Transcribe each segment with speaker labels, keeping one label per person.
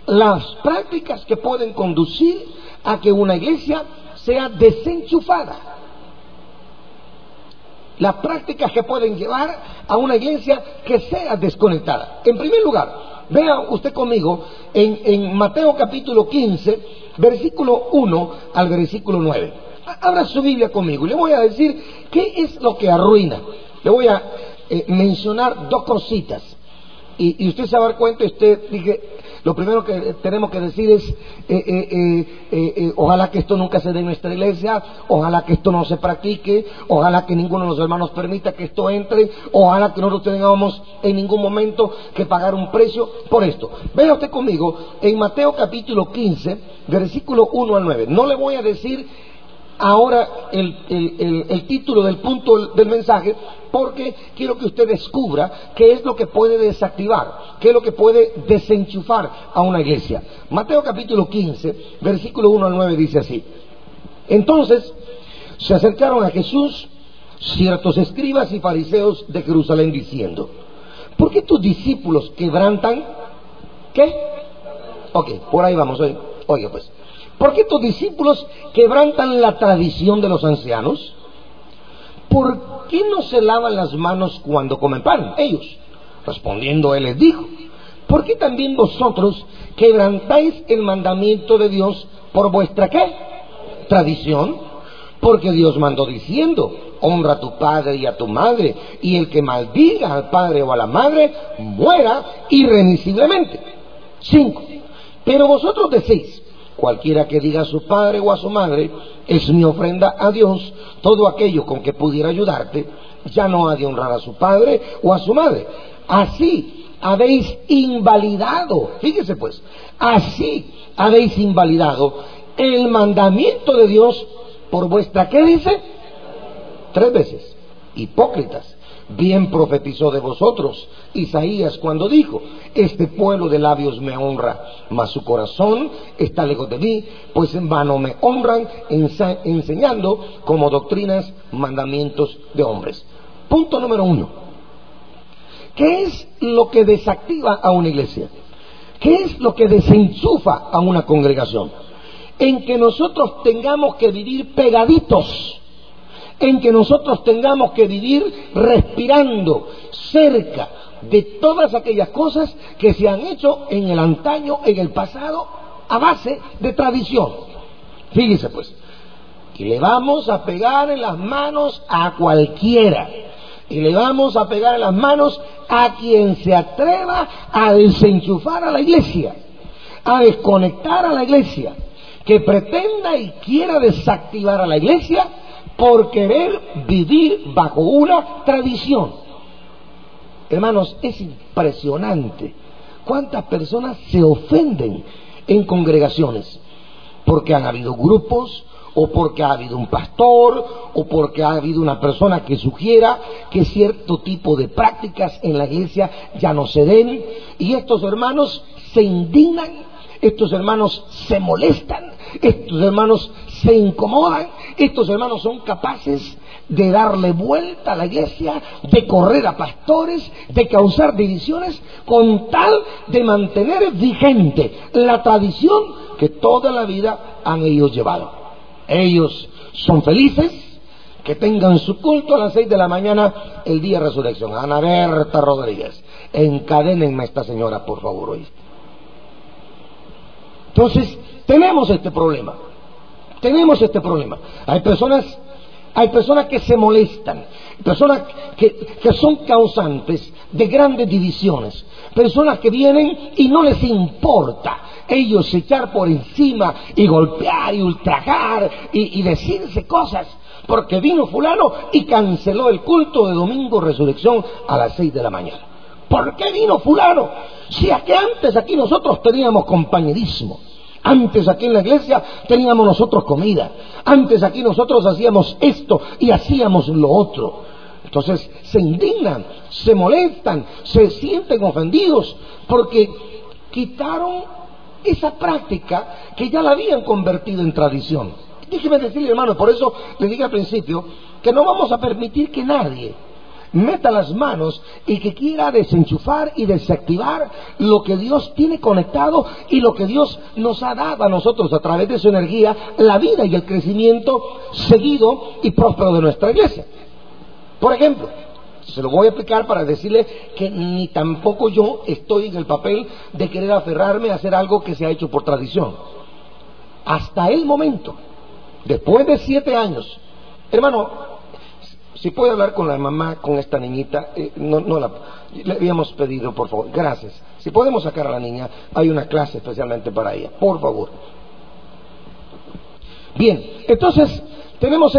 Speaker 1: las prácticas que pueden conducir a que una iglesia sea desenchufada. Las prácticas que pueden llevar a una iglesia que sea desconectada. En primer lugar, vea usted conmigo en Mateo capítulo 15, versículo 1 al versículo 9. Abra su Biblia conmigo y le voy a decir qué es lo que arruina. Le voy a mencionar dos cositas. Y usted se va a dar cuenta, lo primero que tenemos que decir es, ojalá que esto nunca se dé en nuestra iglesia, ojalá que esto no se practique, ojalá que ninguno de los hermanos permita que esto entre, ojalá que no lo tengamos en ningún momento que pagar un precio por esto. Vea usted conmigo en Mateo capítulo 15, versículo 1 al 9. No le voy a decir ahora el título del punto del mensaje, porque quiero que usted descubra qué es lo que puede desactivar, qué es lo que puede desenchufar a una iglesia. Mateo capítulo 15, versículo 1 al 9 dice así: Entonces se acercaron a Jesús ciertos escribas y fariseos de Jerusalén diciendo: ¿por qué tus discípulos quebrantan? ¿Qué? Ok, por ahí vamos. Oiga pues, ¿por qué tus discípulos quebrantan la tradición de los ancianos? ¿Por qué no se lavan las manos cuando comen pan? Ellos, respondiendo, él les dijo: ¿por qué también vosotros quebrantáis el mandamiento de Dios por vuestra ¿qué? Tradición? Porque Dios mandó diciendo: honra a tu padre y a tu madre, y el que maldiga al padre o a la madre muera irremisiblemente. 5. Pero vosotros decís: cualquiera que diga a su padre o a su madre, es mi ofrenda a Dios, todo aquello con que pudiera ayudarte, ya no ha de honrar a su padre o a su madre. Así habéis invalidado, fíjese pues, así habéis invalidado el mandamiento de Dios por vuestra, ¿qué dice? 3 veces. Hipócritas. Bien profetizó de vosotros Isaías cuando dijo: este pueblo de labios me honra, mas su corazón está lejos de mí, pues en vano me honran, enseñando como doctrinas mandamientos de hombres. Punto número 1. ¿Qué es lo que desactiva a una iglesia? ¿Qué es lo que desenchufa a una congregación? En que nosotros tengamos que vivir pegaditos, en que nosotros tengamos que vivir respirando cerca de todas aquellas cosas que se han hecho en el antaño, en el pasado, a base de tradición. Fíjese pues, y le vamos a pegar en las manos a cualquiera, y le vamos a pegar en las manos a quien se atreva a desenchufar a la iglesia, a desconectar a la iglesia, que pretenda y quiera desactivar a la iglesia por querer vivir bajo una tradición. Hermanos, es impresionante cuántas personas se ofenden en congregaciones porque han habido grupos, o porque ha habido un pastor, o porque ha habido una persona que sugiera que cierto tipo de prácticas en la iglesia ya no se den, y estos hermanos se indignan, estos hermanos se molestan, estos hermanos se incomodan, estos hermanos son capaces de darle vuelta a la iglesia, de correr a pastores, de causar divisiones, con tal de mantener vigente la tradición que toda la vida han ellos llevado. Ellos son felices que tengan su culto a las 6 de la mañana el día de resurrección. Ana Berta Rodríguez, encadénenme a esta señora, por favor, hoy. Entonces, tenemos este problema. Hay personas que se molestan, personas que son causantes de grandes divisiones, personas que vienen y no les importa ellos echar por encima y golpear y ultrajar y decirse cosas, porque vino fulano y canceló el culto de domingo resurrección a las 6 de la mañana. ¿Por qué vino fulano? Si es que antes aquí nosotros teníamos compañerismo, antes aquí en la iglesia teníamos nosotros comida, antes aquí nosotros hacíamos esto y hacíamos lo otro. Entonces se indignan, se molestan, se sienten ofendidos porque quitaron esa práctica que ya la habían convertido en tradición. Déjeme decirle, hermano, por eso le dije al principio que no vamos a permitir que nadie meta las manos y que quiera desenchufar y desactivar lo que Dios tiene conectado y lo que Dios nos ha dado a nosotros a través de su energía, la vida y el crecimiento seguido y próspero de nuestra iglesia. Por ejemplo, se lo voy a explicar para decirle que ni tampoco yo estoy en el papel de querer aferrarme a hacer algo que se ha hecho por tradición. Hasta el momento, después de 7 años, hermano, si puede hablar con la mamá, con esta niñita, le habíamos pedido, por favor, gracias. Si podemos sacar a la niña, hay una clase especialmente para ella, por favor. Bien, entonces, tenemos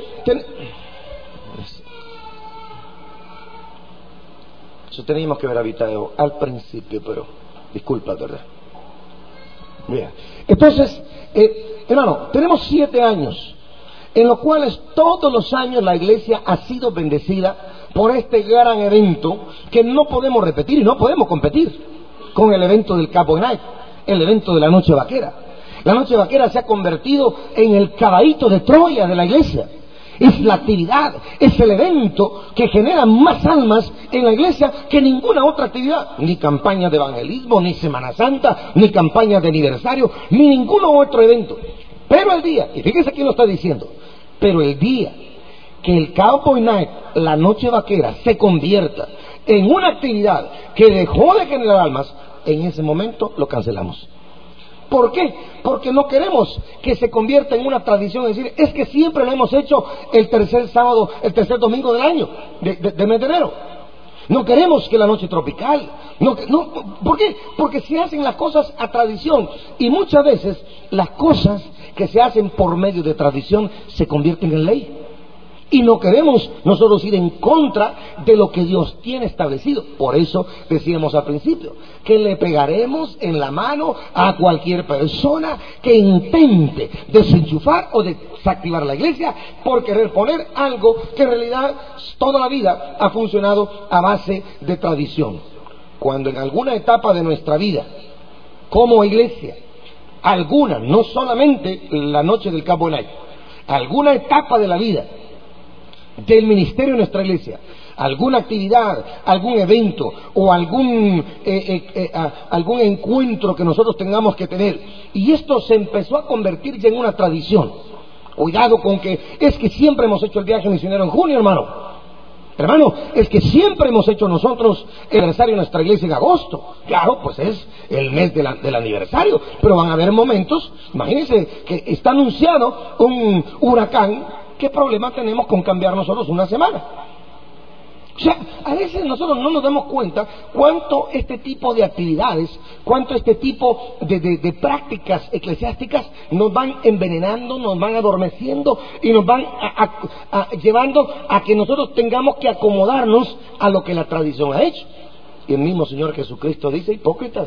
Speaker 1: eso teníamos que haber evitado al principio, pero disculpa, ¿verdad? Bien, entonces, hermano, tenemos 7 años en los cuales todos los años la iglesia ha sido bendecida por este gran evento que no podemos repetir y no podemos competir con el evento del Cup of Night, el evento de la noche vaquera. La noche vaquera se ha convertido en el caballito de Troya de la iglesia. Es la actividad, es el evento que genera más almas en la iglesia que ninguna otra actividad. Ni campaña de evangelismo, ni Semana Santa, ni campaña de aniversario, ni ningún otro evento. Pero el día, y fíjense quién lo está diciendo, pero el día que el Cowboy Night, la noche vaquera, se convierta en una actividad que dejó de generar almas, en ese momento lo cancelamos. ¿Por qué? Porque no queremos que se convierta en una tradición, es decir, es que siempre lo hemos hecho el tercer sábado, el tercer domingo del año, de mes de enero. No queremos que la noche tropical, ¿por qué? Porque se hacen las cosas a tradición y muchas veces las cosas que se hacen por medio de tradición se convierten en ley. Y no queremos nosotros ir en contra de lo que Dios tiene establecido. Por eso decíamos al principio que le pegaremos en la mano a cualquier persona que intente desenchufar o desactivar la iglesia por querer poner algo que en realidad toda la vida ha funcionado a base de tradición. Cuando en alguna etapa de nuestra vida, como iglesia, alguna, no solamente la noche del Cup of Night, alguna etapa de la vida del ministerio de nuestra iglesia, alguna actividad, algún evento o algún encuentro que nosotros tengamos que tener, y esto se empezó a convertir ya en una tradición. Cuidado con que es que siempre hemos hecho el viaje misionero en junio, hermano, es que siempre hemos hecho nosotros el aniversario de nuestra iglesia en agosto. Claro, pues es el mes del aniversario, pero van a haber momentos, imagínense que está anunciado un huracán. ¿Qué problema tenemos con cambiar nosotros una semana? O sea, a veces nosotros no nos damos cuenta cuánto este tipo de actividades, cuánto este tipo de prácticas eclesiásticas nos van envenenando, nos van adormeciendo y nos van llevando a que nosotros tengamos que acomodarnos a lo que la tradición ha hecho. Y el mismo Señor Jesucristo dice: hipócritas,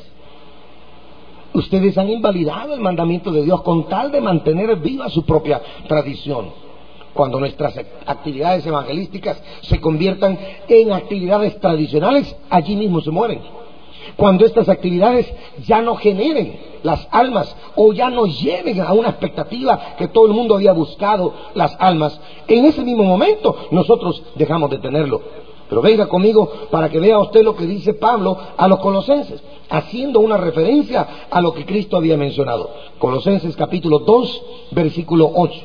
Speaker 1: ustedes han invalidado el mandamiento de Dios con tal de mantener viva su propia tradición. Cuando nuestras actividades evangelísticas se conviertan en actividades tradicionales, allí mismo se mueren. Cuando estas actividades ya no generen las almas o ya no lleven a una expectativa que todo el mundo había buscado las almas, en ese mismo momento nosotros dejamos de tenerlo. Pero venga conmigo para que vea usted lo que dice Pablo a los colosenses, haciendo una referencia a lo que Cristo había mencionado. Colosenses capítulo 2, versículo 8.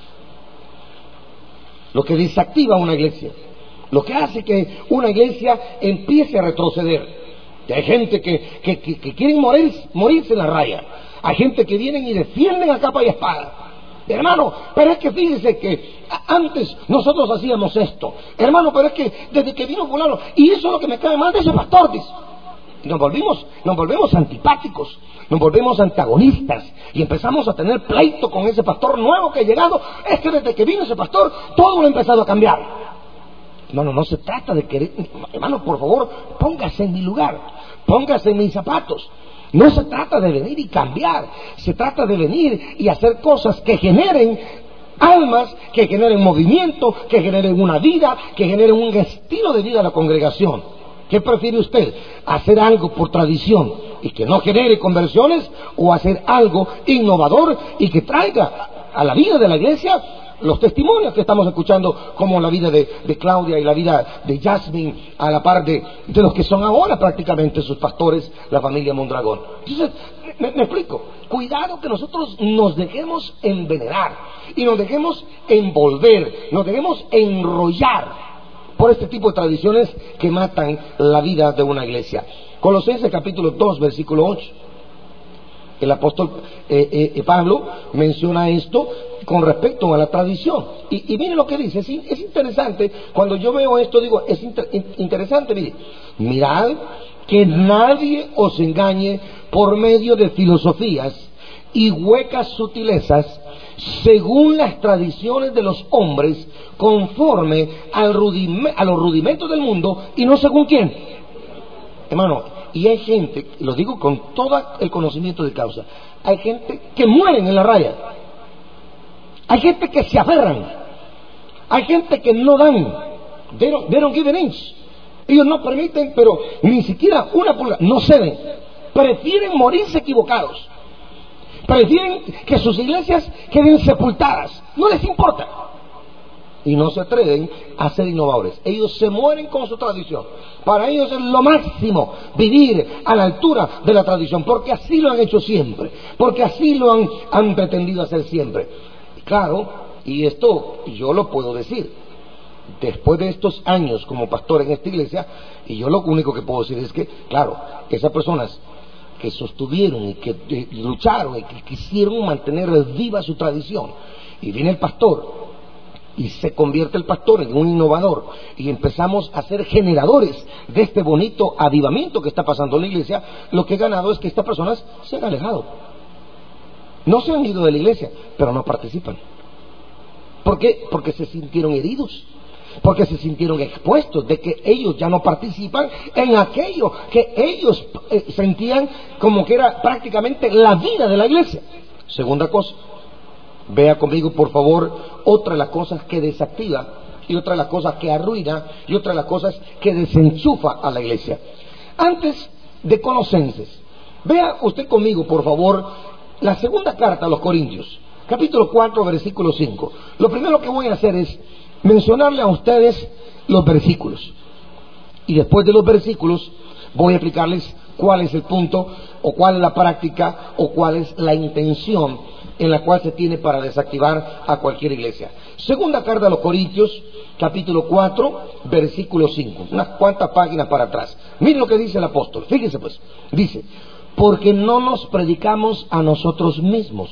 Speaker 1: Lo que desactiva una iglesia, lo que hace que una iglesia empiece a retroceder. Y hay gente que quieren morirse en la raya. Hay gente que vienen y defienden a capa y espada. Hermano, pero es que fíjese que antes nosotros hacíamos esto. Hermano, pero es que desde que vino fulano, y eso es lo que me cae mal de ese pastor, dice. Nos volvemos antipáticos, nos volvemos antagonistas y empezamos a tener pleito con ese pastor nuevo que ha llegado. Es que desde que vino ese pastor todo lo ha empezado a cambiar. Hermano, no se trata de querer. Hermano, por favor, póngase en mi lugar, póngase en mis zapatos. No se trata de venir y cambiar, se trata de venir y hacer cosas que generen almas, que generen movimiento, que generen una vida, que generen un estilo de vida a la congregación. ¿Qué prefiere usted? ¿Hacer algo por tradición y que no genere conversiones, o hacer algo innovador y que traiga a la vida de la iglesia los testimonios que estamos escuchando, como la vida de Claudia y la vida de Jasmine, a la par de los que son ahora prácticamente sus pastores, la familia Mondragón. Entonces, me explico. Cuidado que nosotros nos dejemos envenenar y nos dejemos envolver, nos dejemos enrollar por este tipo de tradiciones que matan la vida de una iglesia. Colosenses capítulo 2, versículo 8. El apóstol Pablo menciona esto con respecto a la tradición. Y miren lo que dice, es interesante. Cuando yo veo esto, digo, es interesante. Mire, mirad que nadie os engañe por medio de filosofías y huecas sutilezas, según las tradiciones de los hombres, conforme a los rudimentos del mundo, y no según quién. Hermano, y hay gente, lo digo con todo el conocimiento de causa, hay gente que mueren en la raya, hay gente que se aferran, hay gente que no dan, they don't give an inch. Ellos no permiten, pero ni siquiera una pulgada, no ceden, prefieren morirse equivocados, prefieren que sus iglesias queden sepultadas, no les importa. Y no se atreven a ser innovadores. Ellos se mueren con su tradición. Para ellos es lo máximo vivir a la altura de la tradición, porque así lo han hecho siempre, porque así lo han pretendido hacer siempre. Claro, y esto yo lo puedo decir, después de estos años como pastor en esta iglesia, y yo lo único que puedo decir es que, claro, esas personas que sostuvieron y que lucharon y que quisieron mantener viva su tradición, y viene el pastor y se convierte el pastor en un innovador, y empezamos a ser generadores de este bonito avivamiento que está pasando en la iglesia, lo que he ganado es que estas personas se han alejado. No se han ido de la iglesia, pero no participan. ¿Por qué? Porque se sintieron heridos, porque se sintieron expuestos de que ellos ya no participan en aquello que ellos sentían como que era prácticamente la vida de la iglesia. Segunda cosa, vea conmigo por favor, otra de las cosas que desactiva, y otra de las cosas que arruina, y otra de las cosas que desenchufa a la iglesia. Antes de Colosenses, vea usted conmigo por favor la segunda carta a los Corintios, capítulo 4, versículo 5. Lo primero que voy a hacer es mencionarle a ustedes los versículos, y después de los versículos voy a explicarles cuál es el punto, o cuál es la práctica, o cuál es la intención en la cual se tiene para desactivar a cualquier iglesia. Segunda carta a los Corintios, capítulo 4, versículo 5, unas cuantas páginas para atrás. Miren lo que dice el apóstol, fíjense pues, dice: porque no nos predicamos a nosotros mismos,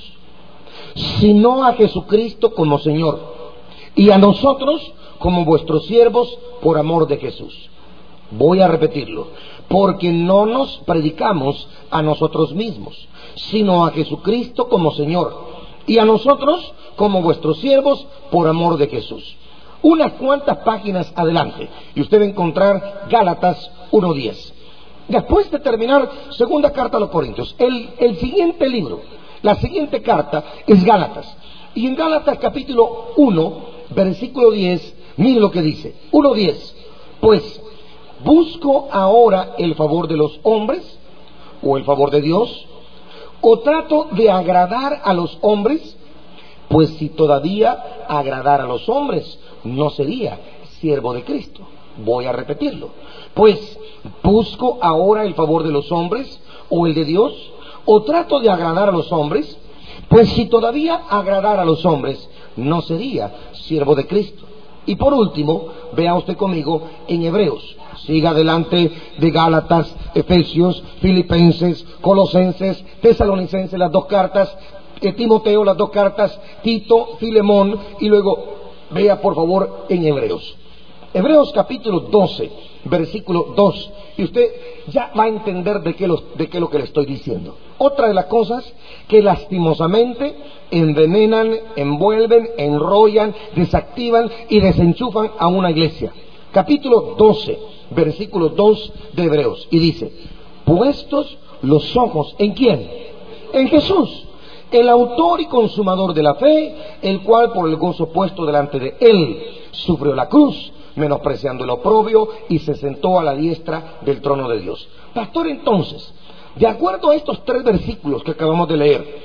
Speaker 1: sino a Jesucristo como Señor, y a nosotros como vuestros siervos por amor de Jesús. Voy a repetirlo: porque no nos predicamos a nosotros mismos, sino a Jesucristo como Señor, y a nosotros como vuestros siervos por amor de Jesús. Unas cuantas páginas adelante, y usted va a encontrar Gálatas 1:10. Después de terminar segunda carta a los Corintios, el siguiente libro, la siguiente carta es Gálatas. Y en Gálatas capítulo 1, versículo 10, mire lo que dice, 1:10. Pues, ¿busco ahora el favor de los hombres o el favor de Dios? ¿O trato de agradar a los hombres? Pues si todavía agradara a los hombres, no sería siervo de Cristo. Voy a repetirlo. Pues, ¿busco ahora el favor de los hombres o el de Dios? ¿O trato de agradar a los hombres? Pues si todavía agradara a los hombres, no sería siervo de Cristo. Y por último, vea usted conmigo en Hebreos. Siga adelante de Gálatas, Efesios, Filipenses, Colosenses, Tesalonicenses, las dos cartas, Timoteo, las dos cartas, Tito, Filemón, y luego vea por favor en Hebreos. Hebreos capítulo 12, versículo 2, y usted ya va a entender de qué es lo que le estoy diciendo. Otra de las cosas que lastimosamente envenenan, envuelven, enrollan, desactivan y desenchufan a una iglesia. Capítulo 12, versículo 2 de Hebreos, y dice: puestos los ojos, ¿en quién? En Jesús, el autor y consumador de la fe, el cual por el gozo puesto delante de él sufrió la cruz, menospreciando el oprobio, y se sentó a la diestra del trono de Dios. Pastor, entonces, de acuerdo a estos tres versículos que acabamos de leer,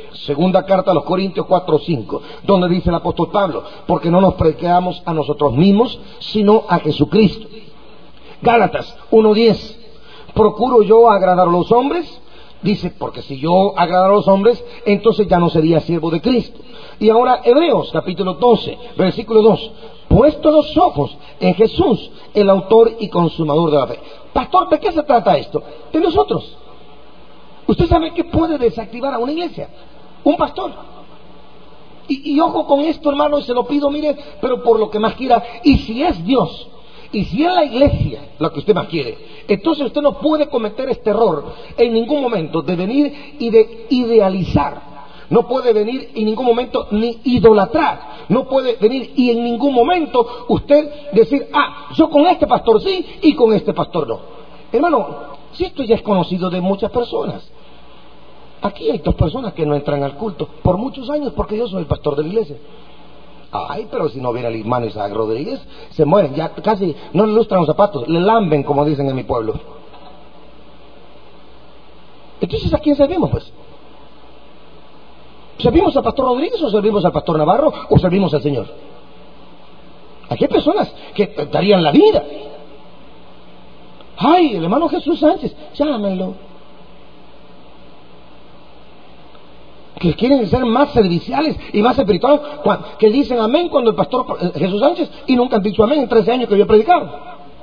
Speaker 1: Segunda carta a los Corintios 4:5, donde dice el apóstol Pablo, porque no nos predicamos a nosotros mismos, sino a Jesucristo. Gálatas 1:10, ¿procuro yo agradar a los hombres? Dice, porque si yo agradara a los hombres, entonces ya no sería siervo de Cristo. Y ahora Hebreos capítulo 12, versículo 2, puesto los ojos en Jesús, el autor y consumador de la fe. Pastor, ¿de qué se trata esto? De nosotros. ¿Usted sabe qué puede desactivar a una iglesia? Un pastor. Y ojo con esto, hermano, y se lo pido, mire, pero por lo que más quiera. Y si es Dios, y si es la iglesia lo que usted más quiere, entonces usted no puede cometer este error en ningún momento de venir y de idealizar. No puede venir en ningún momento ni idolatrar. No puede venir y en ningún momento usted decir, yo con este pastor sí y con este pastor no. Hermano, si esto ya es conocido de muchas personas. Aquí hay 2 personas que no entran al culto por muchos años porque yo soy el pastor de la iglesia. Ay, pero si no viene el hermano Isaac Rodríguez, se mueren, ya casi no le lustran los zapatos, le lamben, como dicen en mi pueblo. Entonces, ¿a quién servimos, pues? ¿Servimos al pastor Rodríguez o servimos al pastor Navarro o servimos al Señor? Aquí hay personas que darían la vida. Ay, el hermano Jesús Sánchez, llámenlo. Que quieren ser más serviciales y más espirituales, que dicen amén cuando el pastor Jesús Sánchez y nunca han dicho amén en 13 años que yo he predicado.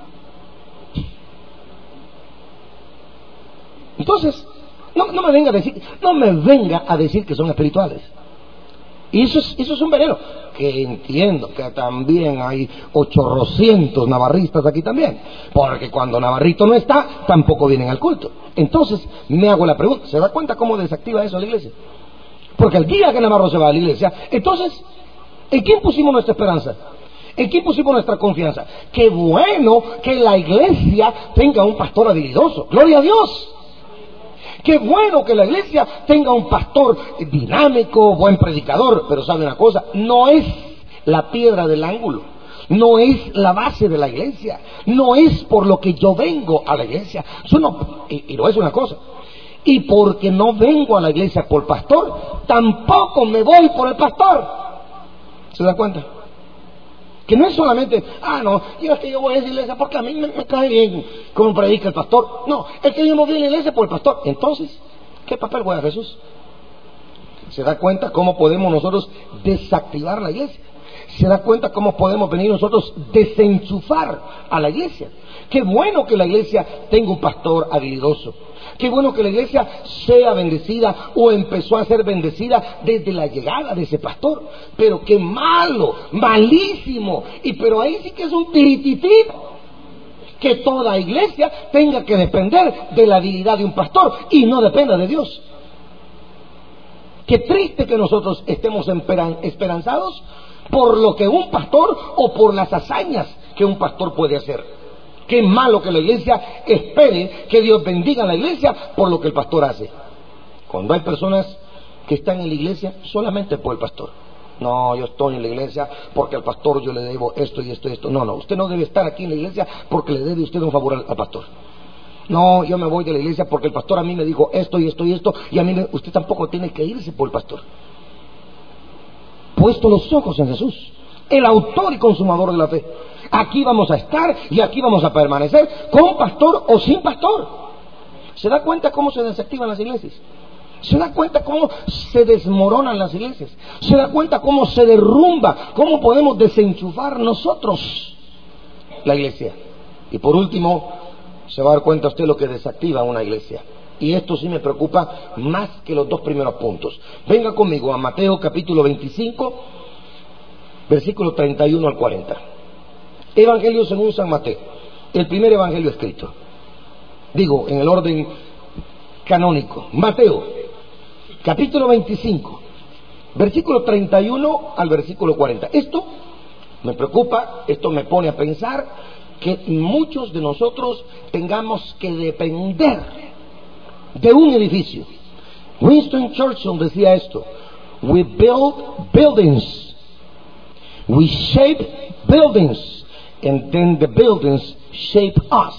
Speaker 1: Entonces, no me venga a decir que son espirituales. Y eso es un veneno. Que entiendo que también hay 800 navarristas aquí también, porque cuando Navarrito no está, tampoco vienen al culto. Entonces, me hago la pregunta, ¿se da cuenta cómo desactiva eso la iglesia? Porque el día que Navarro se va a la iglesia, entonces, ¿en quién pusimos nuestra esperanza? ¿En quién pusimos nuestra confianza? Qué bueno que la iglesia tenga un pastor habilidoso. ¡Gloria a Dios! Qué bueno que la iglesia tenga un pastor dinámico, buen predicador. Pero ¿sabe una cosa? No es la piedra del ángulo. No es la base de la iglesia. No es por lo que yo vengo a la iglesia. Eso no, y no es una cosa. Y porque no vengo a la iglesia por pastor, tampoco me voy por el pastor. ¿Se da cuenta? Que no es solamente, no, es que yo voy a esa iglesia porque a mí me cae bien como predica el pastor. No, es que yo no voy a la iglesia por el pastor. Entonces, ¿qué papel juega Jesús? ¿Se da cuenta cómo podemos nosotros desactivar la iglesia? ¿Se da cuenta cómo podemos venir nosotros desenchufar a la iglesia? Qué bueno que la iglesia tenga un pastor habilidoso. Qué bueno que la iglesia sea bendecida o empezó a ser bendecida desde la llegada de ese pastor. Pero qué malo, malísimo. Pero ahí sí que es un tirititito. Que toda iglesia tenga que depender de la habilidad de un pastor y no dependa de Dios. Qué triste que nosotros estemos esperanzados por lo que un pastor o por las hazañas que un pastor puede hacer. Qué malo que la iglesia espere que Dios bendiga a la iglesia por lo que el pastor hace. Cuando hay personas que están en la iglesia solamente por el pastor. No, yo estoy en la iglesia porque al pastor yo le debo esto y esto y esto. No, usted no debe estar aquí en la iglesia porque le debe usted un favor al pastor. No, yo me voy de la iglesia porque el pastor a mí me dijo esto y esto y esto, y a mí usted tampoco tiene que irse por el pastor. Puesto los ojos en Jesús, el autor y consumador de la fe. Aquí vamos a estar y aquí vamos a permanecer, con pastor o sin pastor. ¿Se da cuenta cómo se desactivan las iglesias? ¿Se da cuenta cómo se desmoronan las iglesias? ¿Se da cuenta cómo se derrumba? ¿Cómo podemos desenchufar nosotros la iglesia? Y por último, se va a dar cuenta usted lo que desactiva una iglesia. Y esto sí me preocupa más que los 2 primeros puntos. Venga conmigo a Mateo capítulo 25, versículo 31 al 40. Evangelio según San Mateo, el primer evangelio escrito. Digo, en el orden canónico. Mateo, capítulo 25, versículo 31 al versículo 40. Esto me preocupa, esto me pone a pensar que muchos de nosotros tengamos que depender de un edificio. Winston Churchill decía esto: we build buildings, we shape buildings, and then the buildings shape us.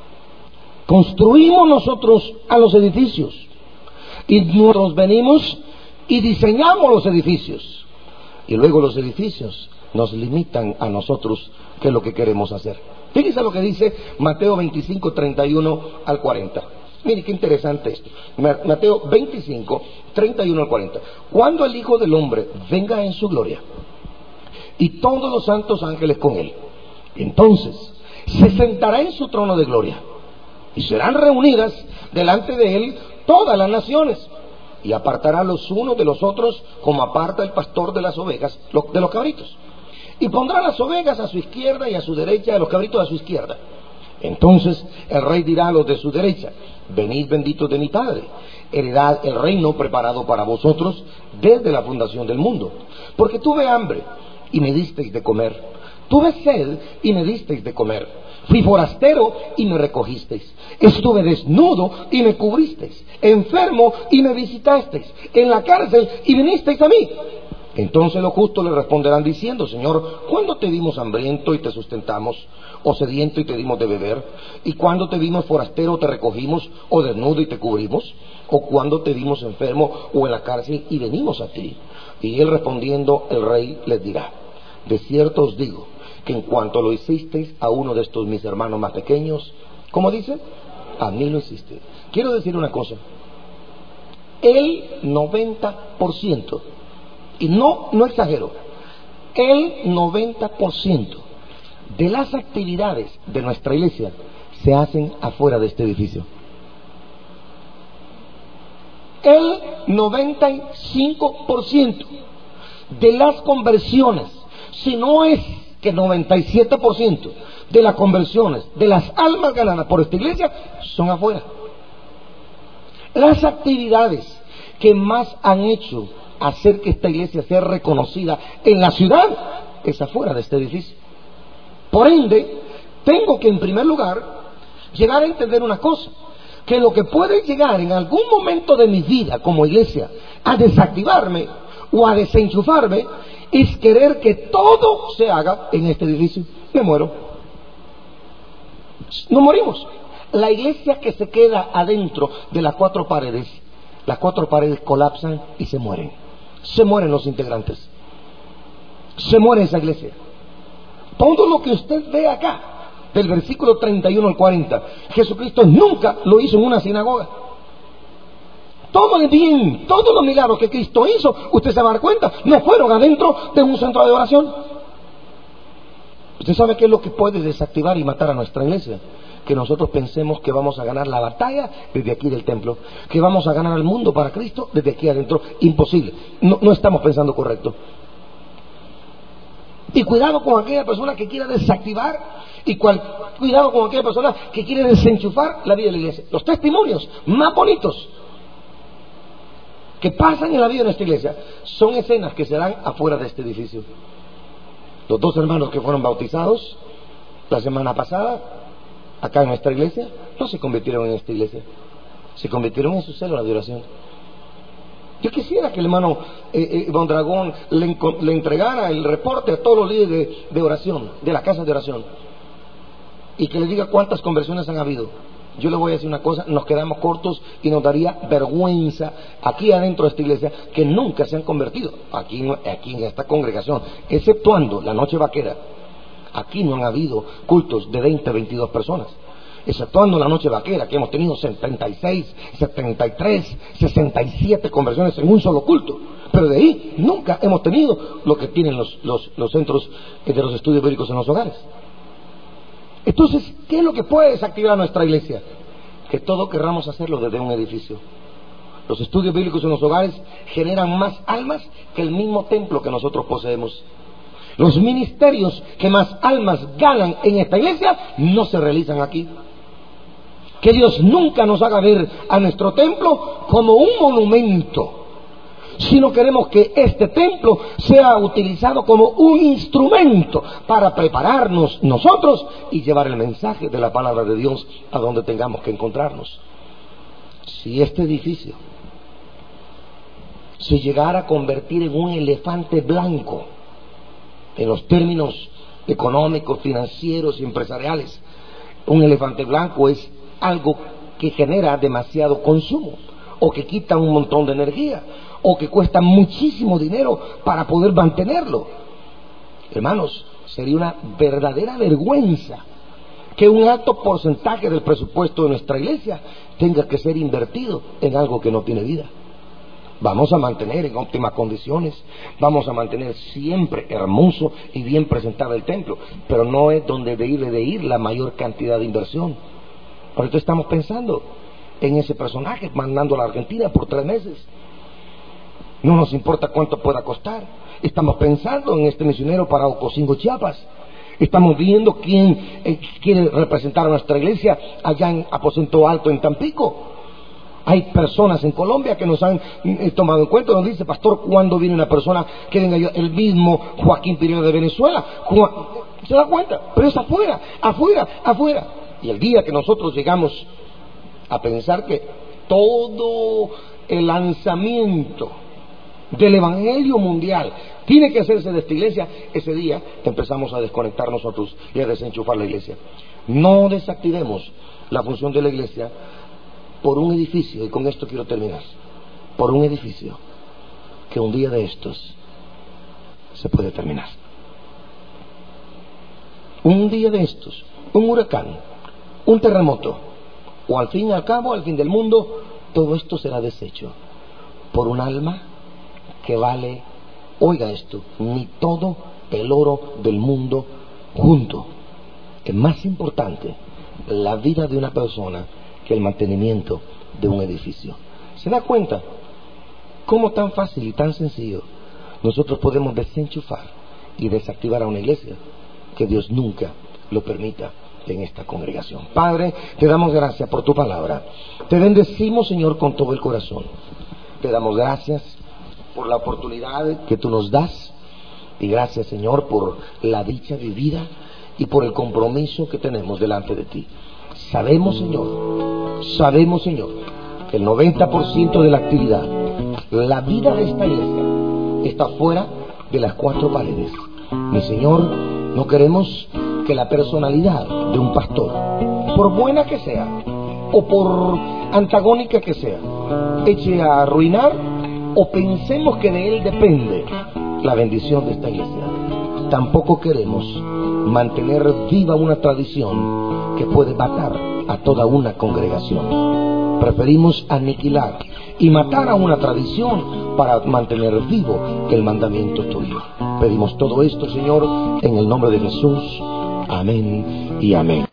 Speaker 1: Construimos nosotros a los edificios y nosotros venimos y diseñamos los edificios. Y luego los edificios nos limitan a nosotros qué es lo que queremos hacer. Fíjense lo que dice Mateo 25, 31 al 40. Mire qué interesante esto. Mateo 25, 31 al 40. Cuando el Hijo del Hombre venga en su gloria y todos los santos ángeles con él, entonces se sentará en su trono de gloria y serán reunidas delante de él todas las naciones, y apartará los unos de los otros como aparta el pastor de las ovejas de los cabritos, y pondrá las ovejas a su izquierda y a su derecha, a los cabritos a su izquierda. Entonces el rey dirá a los de su derecha: venid benditos de mi Padre, heredad el reino preparado para vosotros desde la fundación del mundo. Porque tuve hambre y me disteis de comer, tuve sed y me disteis de comer, fui forastero y me recogisteis, estuve desnudo y me cubristeis, enfermo y me visitasteis, en la cárcel y vinisteis a mí. Entonces los justos le responderán diciendo: Señor, ¿cuándo te vimos hambriento y te sustentamos, o sediento y te dimos de beber? ¿Y cuándo te vimos forastero, te recogimos, o desnudo y te cubrimos? ¿O cuándo te vimos enfermo o en la cárcel y venimos a ti? Y él respondiendo, el rey les dirá: de cierto os digo que en cuanto lo hicisteis a uno de estos mis hermanos más pequeños, ¿cómo dice? A mí lo hiciste. Quiero decir una cosa: el 90%, y no exagero, el 90% de las actividades de nuestra iglesia se hacen afuera de este edificio. El 95% de las conversiones, si no es que 97% de las conversiones, de las almas ganadas por esta iglesia, son afuera. Las actividades que más han hecho hacer que esta iglesia sea reconocida en la ciudad es afuera de este edificio. Por ende, tengo que en primer lugar llegar a entender una cosa: que lo que puede llegar en algún momento de mi vida como iglesia a desactivarme o a desenchufarme es querer que todo se haga en este edificio. Me muero. Nos morimos. La iglesia que se queda adentro de las cuatro paredes colapsan y se mueren. Se mueren los integrantes. Se muere esa iglesia. Todo lo que usted ve acá, del versículo 31 al 40, Jesucristo nunca lo hizo en una sinagoga. Todo el bien, todos los milagros que Cristo hizo, usted se va a dar cuenta, no fueron adentro de un centro de oración. Usted sabe qué es lo que puede desactivar y matar a nuestra iglesia: que nosotros pensemos que vamos a ganar la batalla desde aquí del templo, que vamos a ganar al mundo para Cristo desde aquí adentro. Imposible, no estamos pensando correcto. Y cuidado con aquella persona que quiera desactivar, cuidado con aquella persona que quiere desenchufar la vida de la iglesia. Los testimonios más bonitos que pasan en la vida de nuestra iglesia son escenas que se dan afuera de este edificio. Los dos hermanos que fueron bautizados la semana pasada acá en nuestra iglesia no se convirtieron en esta iglesia, se convirtieron en su célula de oración. Yo quisiera que el hermano Mondragón le entregara el reporte a todos los líderes de oración, de la casa de oración, y que le diga cuántas conversiones han habido. Yo le voy a decir una cosa: nos quedamos cortos y nos daría vergüenza aquí adentro de esta iglesia que nunca se han convertido. Aquí en esta congregación, exceptuando la noche vaquera, aquí no han habido cultos de 20, 22 personas. Exceptuando la noche vaquera, que hemos tenido 76, 73, 67 conversiones en un solo culto. Pero de ahí nunca hemos tenido lo que tienen los centros de los estudios bíblicos en los hogares. Entonces, ¿qué es lo que puede desactivar a nuestra iglesia? Que todo querramos hacerlo desde un edificio. Los estudios bíblicos en los hogares generan más almas que el mismo templo que nosotros poseemos. Los ministerios que más almas ganan en esta iglesia no se realizan aquí. Que Dios nunca nos haga ver a nuestro templo como un monumento, sino queremos que este templo sea utilizado como un instrumento para prepararnos nosotros y llevar el mensaje de la palabra de Dios a donde tengamos que encontrarnos. Si este edificio se llegara a convertir en un elefante blanco en los términos económicos, financieros y empresariales, un elefante blanco es algo que genera demasiado consumo. o que quitan un montón de energía, o que cuestan muchísimo dinero para poder mantenerlo. Hermanos, sería una verdadera vergüenza que un alto porcentaje del presupuesto de nuestra iglesia tenga que ser invertido en algo que no tiene vida. Vamos a mantener en óptimas condiciones, vamos a mantener siempre hermoso y bien presentado el templo, pero no es donde debe de ir la mayor cantidad de inversión. Ahorita estamos pensando en ese personaje, mandando a la Argentina por 3 meses. No nos importa cuánto pueda costar. Estamos pensando en este misionero para Ocosingo, Chiapas. Estamos viendo quién quiere representar a nuestra iglesia allá en Aposento Alto, en Tampico. Hay personas en Colombia que nos han tomado en cuenta. Nos dice, pastor, ¿cuándo viene una persona que venga yo? El mismo Joaquín Pirillo de Venezuela. ¿Se da cuenta? Pero es afuera, afuera, afuera. Y el día que nosotros llegamos a pensar que todo el lanzamiento del evangelio mundial tiene que hacerse de esta iglesia, ese día empezamos a desconectar nosotros y a desenchufar la iglesia. No desactivemos la función de la iglesia por un edificio, y con esto quiero terminar, por un edificio que un día de estos se puede terminar. Un día de estos, un huracán, un terremoto, o al fin y al cabo, al fin del mundo, todo esto será deshecho por un alma que vale, oiga esto, ni todo el oro del mundo junto. Es más importante la vida de una persona que el mantenimiento de un edificio. ¿Se da cuenta cómo tan fácil y tan sencillo nosotros podemos desenchufar y desactivar a una iglesia? Que Dios nunca lo permita en esta congregación. Padre, te damos gracias por tu palabra. Te bendecimos, Señor, con todo el corazón. Te damos gracias por la oportunidad que tú nos das, y gracias, Señor, por la dicha vivida y por el compromiso que tenemos delante de ti. Sabemos, Señor, que el 90% de la actividad, la vida de esta iglesia, está fuera de las 4 paredes. Mi Señor, no queremos que la personalidad de un pastor, por buena que sea o por antagónica que sea, eche a arruinar o pensemos que de él depende la bendición de esta iglesia. Tampoco queremos mantener viva una tradición que puede matar a toda una congregación. Preferimos aniquilar y matar a una tradición para mantener vivo el mandamiento tuyo. Pedimos todo esto, Señor, en el nombre de Jesús. Amén y amén.